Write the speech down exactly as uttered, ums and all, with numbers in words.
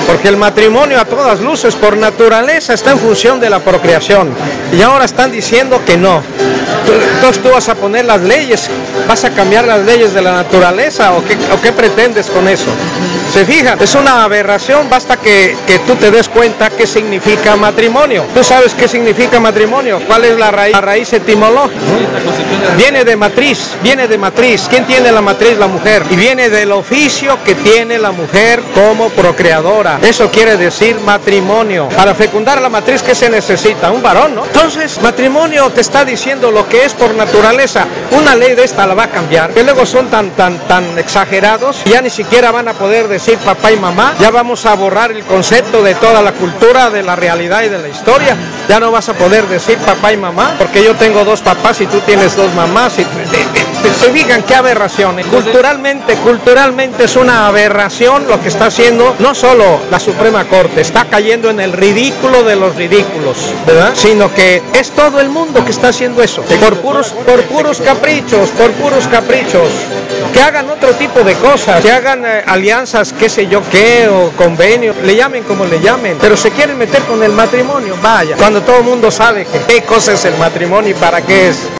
porque el matrimonio a todas luces por naturaleza está en función de la procreación, y ahora están diciendo que no. Entonces tú vas a poner las leyes, vas a cambiar las leyes de la naturaleza, o qué, o qué pretendes con eso. Se fijan, es una aberración, basta que, que tú te des cuenta qué significa matrimonio. Tú sabes qué significa matrimonio, cuál es la raíz, la raíz etimológica. Viene de matriz, viene de matriz. ¿Quién tiene la matriz? La mujer. Y viene del oficio que tiene la mujer como procreadora. Eso quiere decir matrimonio. Para fecundar la matriz, ¿qué se necesita? Un varón, ¿no? Entonces, matrimonio te está diciendo lo que es por naturaleza. Una ley de esta la va a cambiar, que luego son tan, tan, tan exagerados, ya ni siquiera van a poder decir papá y mamá. Ya vamos a borrar el concepto de toda la cultura, de la realidad y de la historia. Ya no vas a poder decir papá y mamá, porque yo tengo dos papás y tú tienes dos mamás. Y se fijan qué aberración. Culturalmente, culturalmente es una aberración lo que está haciendo no solo la Suprema Corte, está cayendo en el ridículo de los ridículos, ¿verdad? Sino que es todo el mundo que está haciendo eso, por puros, por puros caprichos, por puros caprichos. Que hagan otro tipo de cosas, que hagan eh, alianzas, qué sé yo qué, o convenios, le llamen como le llamen, pero se quieren meter con el matrimonio, vaya, cuando todo el mundo sabe que qué cosa es el matrimonio y para qué es.